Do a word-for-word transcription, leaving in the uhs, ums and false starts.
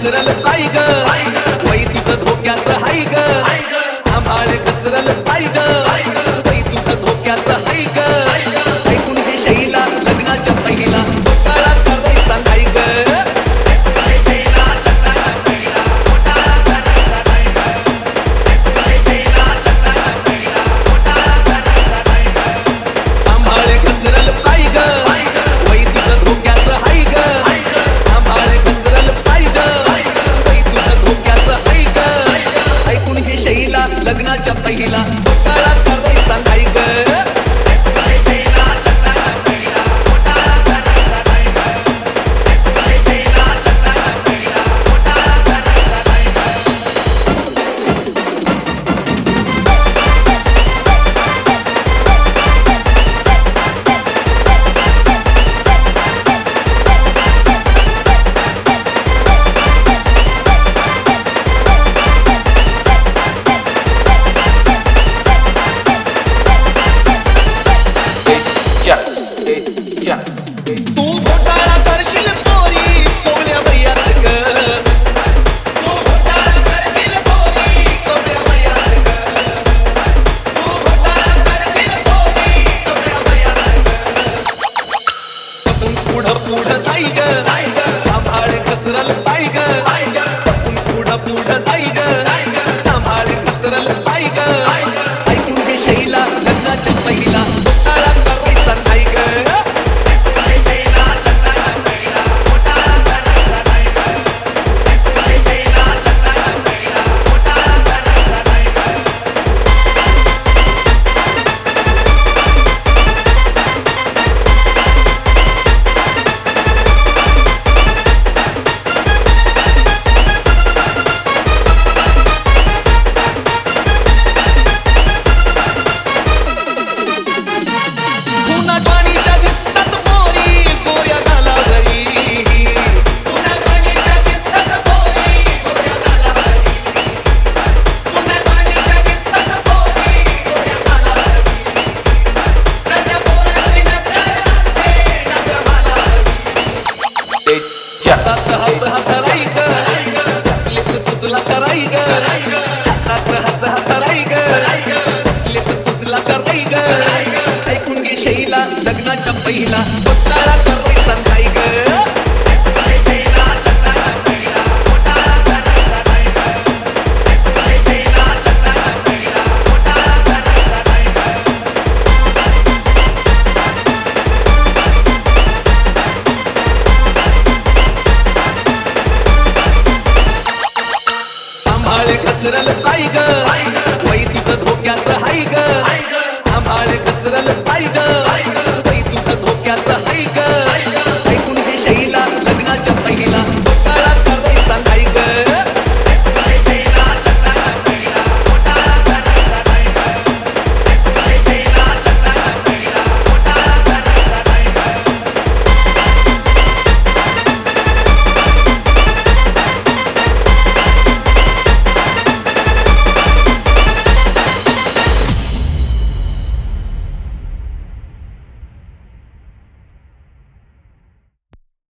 कसरल पाय ग वै तुझं धोक्यात हाय ग सांभाळ कसरल पाय ग वै तुझं धोक्यात हाय ग ऐकून घे शैला लग्नाच्या पहिला घोटाळा करायचा नाही ग सांभाळ कसरल पाय ग वै तुझं धोक्यात हाय ग सांभाळ कसरल पाय ग वै तुझं धोक्यात हाय ग ऐकून घे शैला लग्नाच्या पहिला घोटाळा करायचा नाही ग तू घोटाळा करशील पोरी कोवळ्या वयात ग तू घोटाळा करशील पोरी कोवळ्या वयात ग तू घोटाळा करशील पोरी कोवळ्या वयात ग आपण पुढं पुढं जाई ग सांभाळ कसरल पाय ग आपण पुढं पुढं जाई ग सांभाळ कसरल पाय ग ऐकून घे शैला लग्नाच्या पहिला घोटाळा करायचा नाही ग हातात हात हात राई ग लेक तुझला कराई ग हातात हात हात राई ग लेक तुझला कराई ग ऐकून घे शैला लग्नाच्या पहिला घोटाळा